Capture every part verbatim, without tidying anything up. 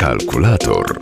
Kalkulator.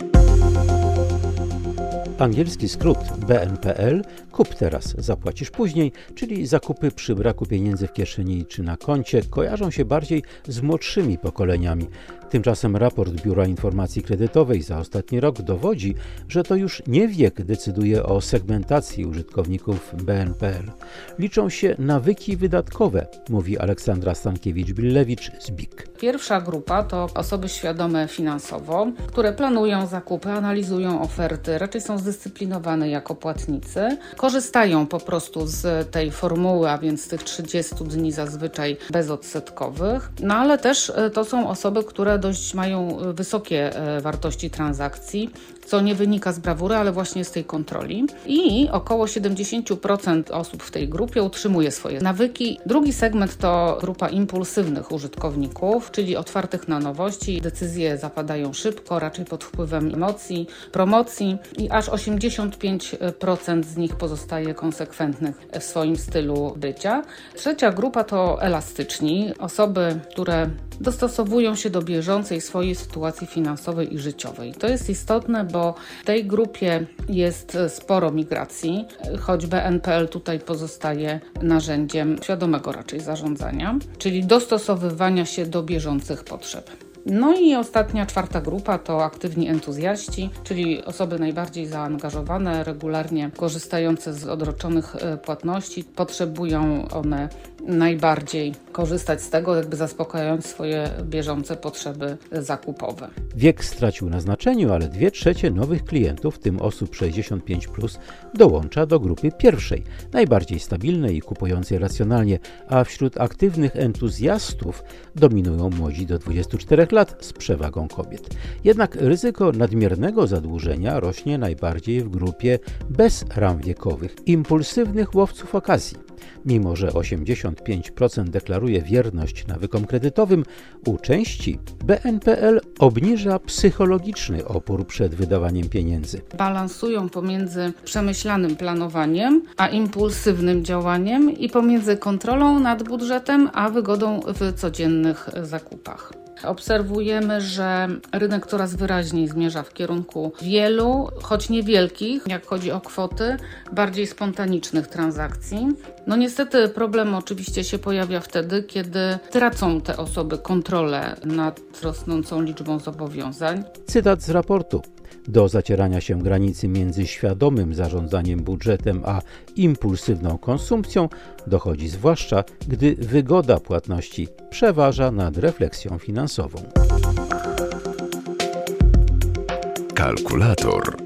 Angielski skrót B N P L, kup teraz, zapłacisz później, czyli zakupy przy braku pieniędzy w kieszeni czy na koncie, kojarzą się bardziej z młodszymi pokoleniami. Tymczasem raport Biura Informacji Kredytowej za ostatni rok dowodzi, że to już nie wiek decyduje o segmentacji użytkowników B N P L. Liczą się nawyki wydatkowe, mówi Aleksandra Stankiewicz-Billewicz z B I K. Pierwsza grupa to osoby świadome finansowo, które planują zakupy, analizują oferty, raczej są zdyscyplinowane jako płatnicy, korzystają po prostu z tej formuły, a więc tych trzydziestu dni zazwyczaj bezodsetkowych, no ale też to są osoby, które dość mają wysokie wartości transakcji, co nie wynika z brawury, ale właśnie z tej kontroli. I około siedemdziesiąt procent osób w tej grupie utrzymuje swoje nawyki. Drugi segment to grupa impulsywnych użytkowników, czyli otwartych na nowości. Decyzje zapadają szybko, raczej pod wpływem emocji, promocji i aż osiemdziesiąt pięć procent z nich pozostaje konsekwentnych w swoim stylu bycia. Trzecia grupa to elastyczni, osoby, które dostosowują się do bieżącej swojej sytuacji finansowej i życiowej. To jest istotne, bo w tej grupie jest sporo migracji, choć B N P L tutaj pozostaje narzędziem świadomego raczej zarządzania, czyli dostosowywania się do bieżących potrzeb. No i ostatnia, czwarta grupa to aktywni entuzjaści, czyli osoby najbardziej zaangażowane, regularnie korzystające z odroczonych płatności. Potrzebują one najbardziej korzystać z tego, jakby zaspokajając swoje bieżące potrzeby zakupowe. Wiek stracił na znaczeniu, ale dwie trzecie nowych klientów, w tym osób sześćdziesiąt pięć plus, dołącza do grupy pierwszej, najbardziej stabilnej i kupującej racjonalnie, a wśród aktywnych entuzjastów dominują młodzi do dwudziestu czterech lat z przewagą kobiet. Jednak ryzyko nadmiernego zadłużenia rośnie najbardziej w grupie bez ram wiekowych, impulsywnych łowców okazji. Mimo że osiemdziesiąt pięć procent deklaruje wierność nawykom kredytowym, u części B N P L obniża psychologiczny opór przed wydawaniem pieniędzy. Balansują pomiędzy przemyślanym planowaniem a impulsywnym działaniem i pomiędzy kontrolą nad budżetem a wygodą w codziennych zakupach. Obserwujemy, że rynek coraz wyraźniej zmierza w kierunku wielu, choć niewielkich, jak chodzi o kwoty, bardziej spontanicznych transakcji. No niestety problem oczywiście się pojawia wtedy, kiedy tracą te osoby kontrolę nad rosnącą liczbą zobowiązań. Cytat z raportu. Do zacierania się granicy między świadomym zarządzaniem budżetem a impulsywną konsumpcją dochodzi zwłaszcza, gdy wygoda płatności przeważa nad refleksją finansową. Kalkulator.